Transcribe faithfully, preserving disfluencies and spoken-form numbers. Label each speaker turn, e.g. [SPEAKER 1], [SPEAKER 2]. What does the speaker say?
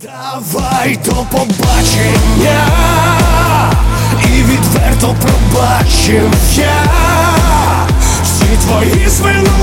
[SPEAKER 1] Давай до побачення, і відверто пробачив я всі твої звинувачення.